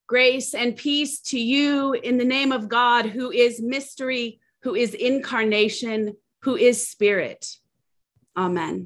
Grace and peace to you in the name of God, who is mystery, who is incarnation, who is spirit. Amen.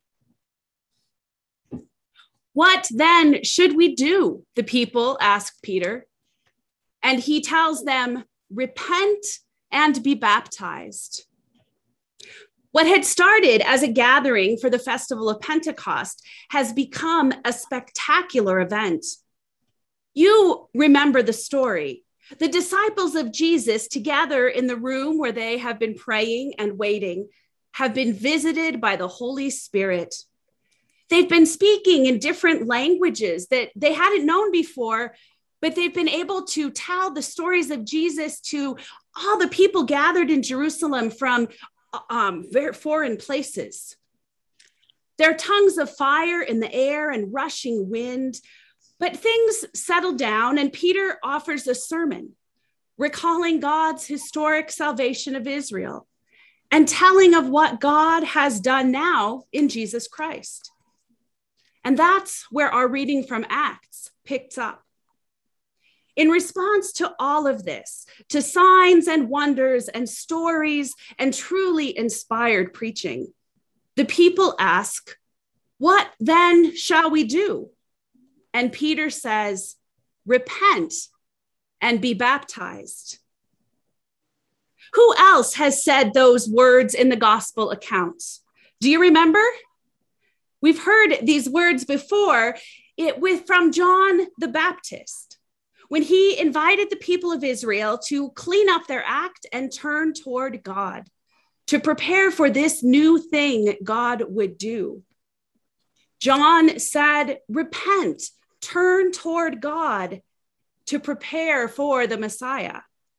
What then should we do? The people asked Peter. And he tells them, repent and be baptized. What had started as a gathering for the festival of Pentecost has become a spectacular event. You remember the story. The disciples of Jesus, together in the room where they have been praying and waiting, have been visited by the Holy Spirit. They've been speaking in different languages that they hadn't known before, but they've been able to tell the stories of Jesus to all the people gathered in Jerusalem from very foreign places. There are tongues of fire in the air and rushing wind, but things settle down and Peter offers a sermon, recalling God's historic salvation of Israel and telling of what God has done now in Jesus Christ. And that's where our reading from Acts picks up. In response to all of this, to signs and wonders and stories and truly inspired preaching, the people ask, what then shall we do? And Peter says, repent and be baptized. Who else has said those words in the gospel accounts? Do you remember? We've heard these words before from John the Baptist, when he invited the people of Israel to clean up their act and turn toward God, to prepare for this new thing God would do. John said, repent, turn toward God to prepare for the Messiah.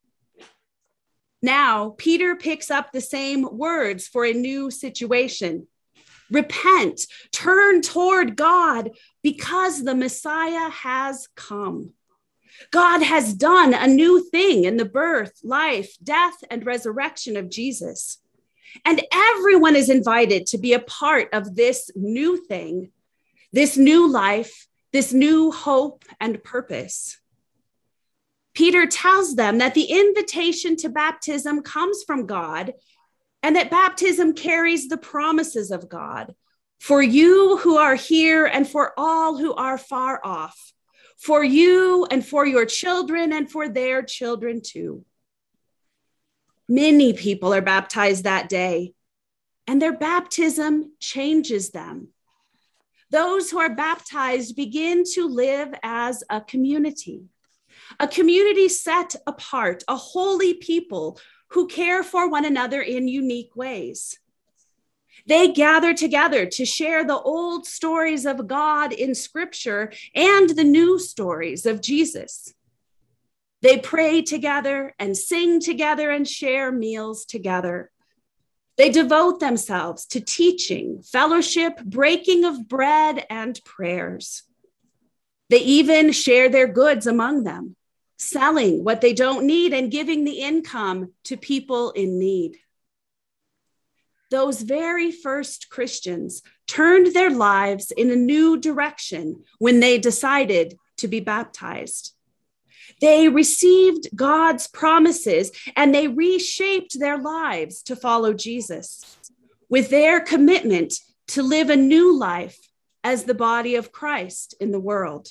Now, Peter picks up the same words for a new situation. Repent, turn toward God because the Messiah has come. God has done a new thing in the birth, life, death, and resurrection of Jesus. And everyone is invited to be a part of this new thing, this new life, this new hope and purpose. Peter tells them that the invitation to baptism comes from God and that baptism carries the promises of God for you who are here and for all who are far off, for you and for your children and for their children too. Many people are baptized that day, and their baptism changes them. Those who are baptized begin to live as a community set apart, a holy people who care for one another in unique ways. They gather together to share the old stories of God in Scripture and the new stories of Jesus. They pray together and sing together and share meals together. They devote themselves to teaching, fellowship, breaking of bread, and prayers. They even share their goods among them, selling what they don't need and giving the income to people in need. Those very first Christians turned their lives in a new direction when they decided to be baptized. They received God's promises and they reshaped their lives to follow Jesus with their commitment to live a new life as the body of Christ in the world.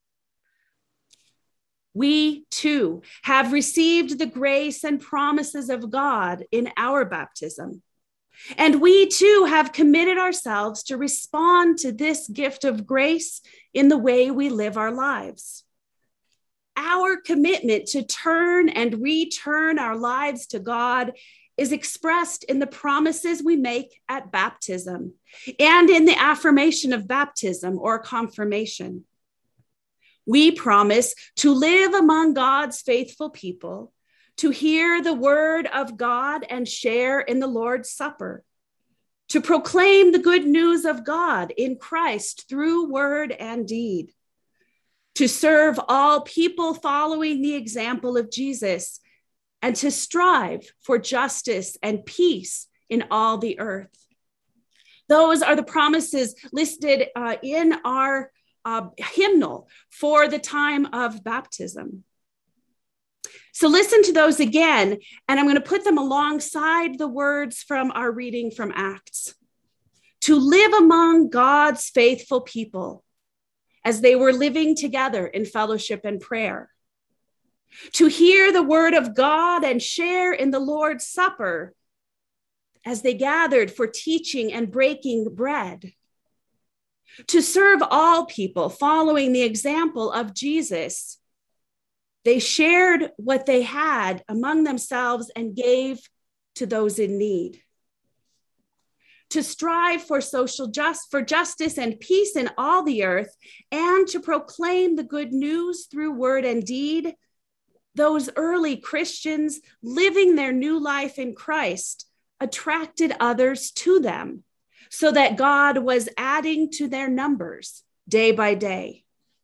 We too have received the grace and promises of God in our baptism. And we too have committed ourselves to respond to this gift of grace in the way we live our lives. Our commitment to turn and return our lives to God is expressed in the promises we make at baptism and in the affirmation of baptism or confirmation. We promise to live among God's faithful people, to hear the word of God and share in the Lord's Supper, to proclaim the good news of God in Christ through word and deed, to serve all people following the example of Jesus, and to strive for justice and peace in all the earth. Those are the promises listed in our hymnal for the time of baptism. So listen to those again, and I'm going to put them alongside the words from our reading from Acts. To live among God's faithful people as they were living together in fellowship and prayer. To hear the word of God and share in the Lord's Supper as they gathered for teaching and breaking bread. To serve all people, following the example of Jesus. They shared what they had among themselves and gave to those in need. To strive for justice and peace in all the earth, and to proclaim the good news through word and deed. Those early Christians living their new life in Christ attracted others to them, so that God was adding to their numbers day by day.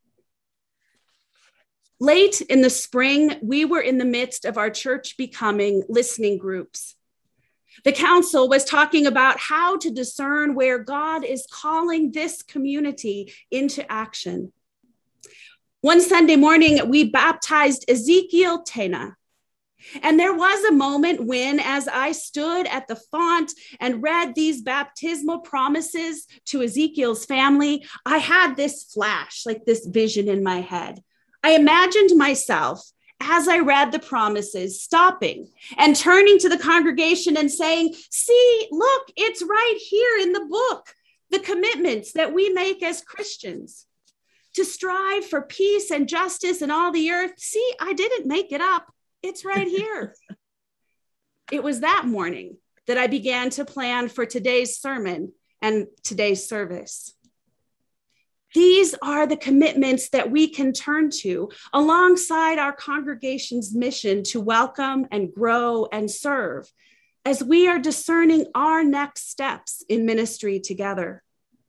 Late in the spring, we were in the midst of our church becoming listening groups. The council was talking about how to discern where God is calling this community into action. One Sunday morning, we baptized Ezekiel Tena. And there was a moment when, as I stood at the font and read these baptismal promises to Ezekiel's family, I had this flash, like this vision in my head. I imagined myself, as I read the promises, stopping and turning to the congregation and saying, see, look, it's right here in the book, the commitments that we make as Christians to strive for peace and justice in all the earth. See, I didn't make it up. It's right here. It was that morning that I began to plan for today's sermon and today's service. These are the commitments that we can turn to alongside our congregation's mission to welcome and grow and serve as we are discerning our next steps in ministry together.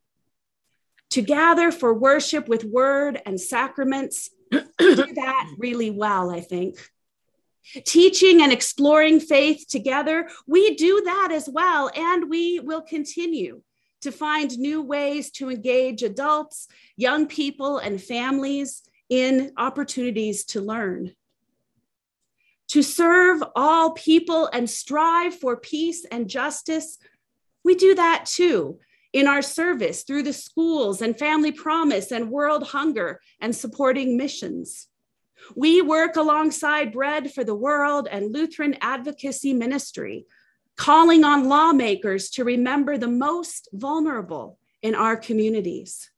To gather for worship with word and sacraments, do that really well, I think. Teaching and exploring faith together, we do that as well, and we will continue to find new ways to engage adults, young people, and families in opportunities to learn. To serve all people and strive for peace and justice, we do that too in our service through the schools and Family Promise and World Hunger and supporting missions. We work alongside Bread for the World and Lutheran Advocacy Ministry, calling on lawmakers to remember the most vulnerable in our communities.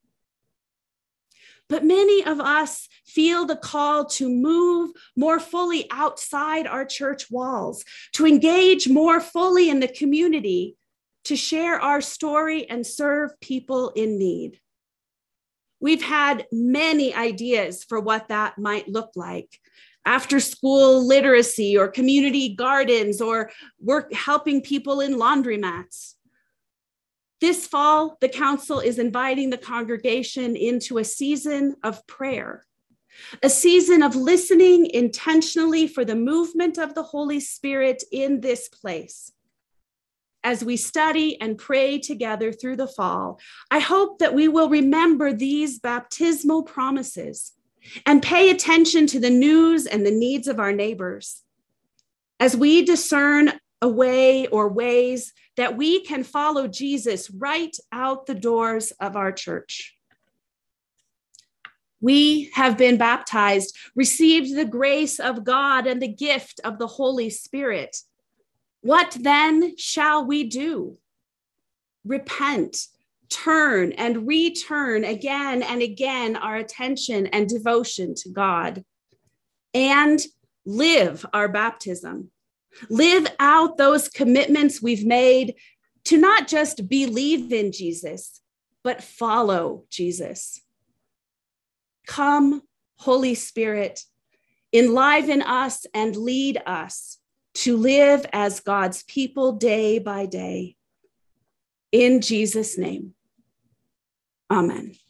But many of us feel the call to move more fully outside our church walls, to engage more fully in the community, to share our story and serve people in need. We've had many ideas for what that might look like. After school literacy or community gardens or work helping people in laundromats. This fall, the council is inviting the congregation into a season of prayer, a season of listening intentionally for the movement of the Holy Spirit in this place. As we study and pray together through the fall, I hope that we will remember these baptismal promises and pay attention to the news and the needs of our neighbors. As we discern a way or ways that we can follow Jesus right out the doors of our church. We have been baptized, received the grace of God and the gift of the Holy Spirit. What then shall we do? Repent, turn and return again and again our attention and devotion to God, and live our baptism. Live out those commitments we've made to not just believe in Jesus, but follow Jesus. Come, Holy Spirit, enliven us and lead us to live as God's people day by day. In Jesus' name, amen.